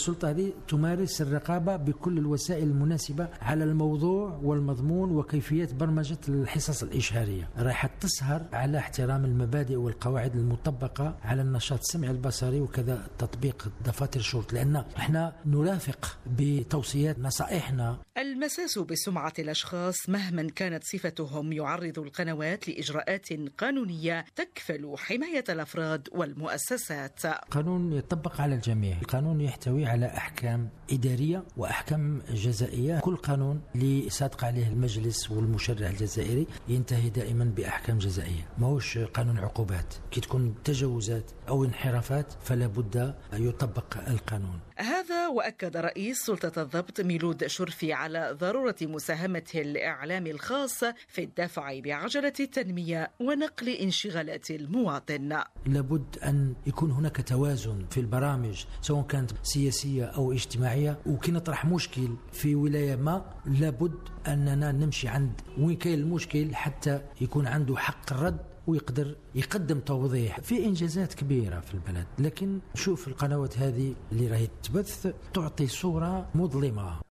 السلطة هذه تمارس الرقابة بكل الوسائل المناسبة على الموضوع والمضمون وكيفية برمجة الحصص الإشهارية. راح تسهر على احترام المبادئ والقواعد المطبقة على النشاط السمعي البصري وكذا تطبيق دفاتر الشروط، لأن احنا نرافق بتوصيات نصائحنا. المساس بسمعة الأشخاص مهما كانت صفتهم يعرض القنوات لإجراءات قانونية تكفل حماية الأفراد والمؤسسات. قانون يطبق على الجميع. القانون يحتوي على أحكام إدارية وأحكام جزائية. كل قانون اللي صادق عليه المجلس والمشرع الجزائري ينتهي دائما بأحكام جزائية، ما هوش قانون عقوبات. كي تكون تجاوزات أو انحرافات فلا بد يطبق القانون. هذا وأكد رئيس سلطة الضبط ميلود شرفي على ضرورة مساهمة الإعلام الخاص في الدفع بعجلة التنمية ونقل انشغالات المواطن. لابد أن يكون هناك توازن في البرامج سواء كانت سياسية أو اجتماعية، وكي نطرح مشكل في ولاية ما لابد أننا نمشي عند وين كاين المشكل حتى يكون عنده حق الرد ويقدر يقدم توضيح. في إنجازات كبيرة في البلد، لكن شوف القنوات هذه اللي راهي تبث تعطي صورة مظلمة.